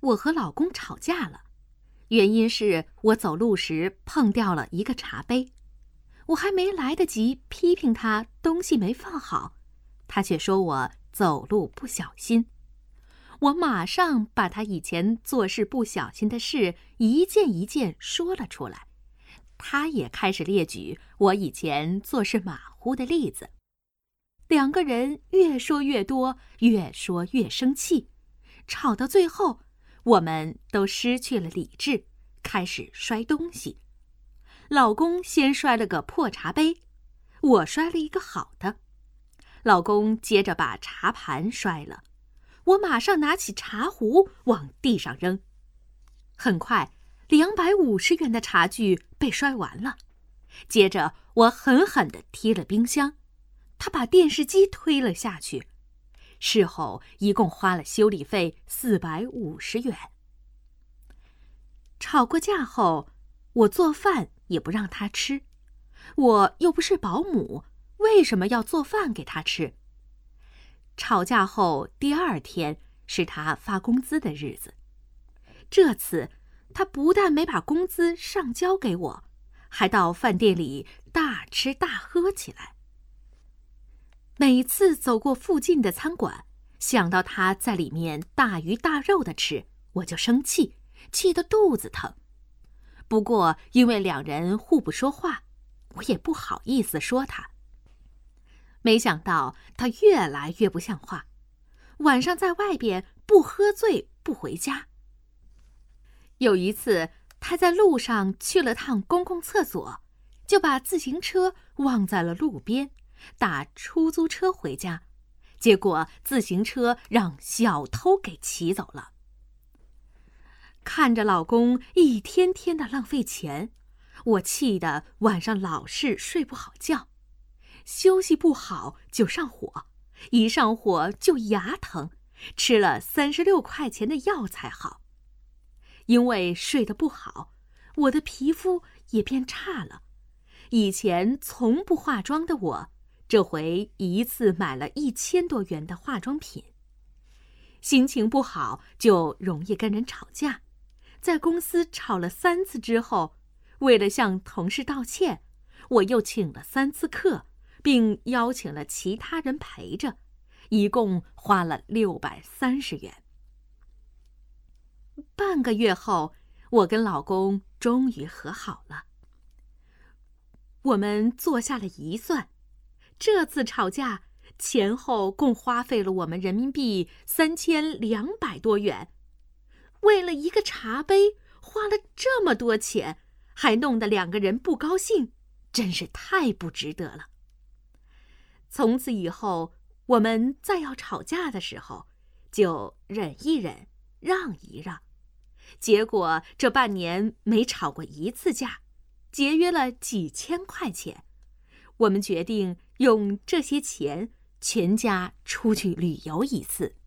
我和老公吵架了，原因是我走路时碰掉了一个茶杯。我还没来得及批评他东西没放好，他却说我走路不小心。我马上把他以前做事不小心的事一件一件说了出来，他也开始列举我以前做事马虎的例子。两个人越说越多，越说越生气，吵到最后，我们都失去了理智，开始摔东西。老公先摔了个破茶杯，我摔了一个好的。老公接着把茶盘摔了，我马上拿起茶壶往地上扔。很快，250元的茶具被摔完了。接着我狠狠地踢了冰箱，他把电视机推了下去。事后一共花了修理费450元。吵过架后，我做饭也不让他吃，我又不是保姆，为什么要做饭给他吃？吵架后第2天是他发工资的日子，这次他不但没把工资上交给我，还到饭店里大吃大喝起来。每次走过附近的餐馆，想到他在里面大鱼大肉的吃，我就生气，气得肚子疼。不过因为两人互不说话，我也不好意思说他。没想到他越来越不像话，晚上在外边不喝醉不回家。有一次他在路上去了趟公共厕所，就把自行车忘在了路边，打出租车回家，结果自行车让小偷给骑走了。看着老公一天天的浪费钱，我气得晚上老是睡不好觉，休息不好就上火，一上火就牙疼，吃了36块钱的药才好。因为睡得不好，我的皮肤也变差了。以前从不化妆的我，这回一次买了1000多元的化妆品。心情不好就容易跟人吵架，在公司吵了3次之后，为了向同事道歉，我又请了3次课，并邀请了其他人陪着，一共花了630元。半个月后，我跟老公终于和好了。我们坐下了一算，这次吵架前后共花费了我们人民币3200多元。为了一个茶杯花了这么多钱，还弄得两个人不高兴，真是太不值得了。从此以后，我们再要吵架的时候，就忍一忍，让一让。结果这半年没吵过一次架，节约了几千块钱。我们决定用这些钱全家出去旅游一次。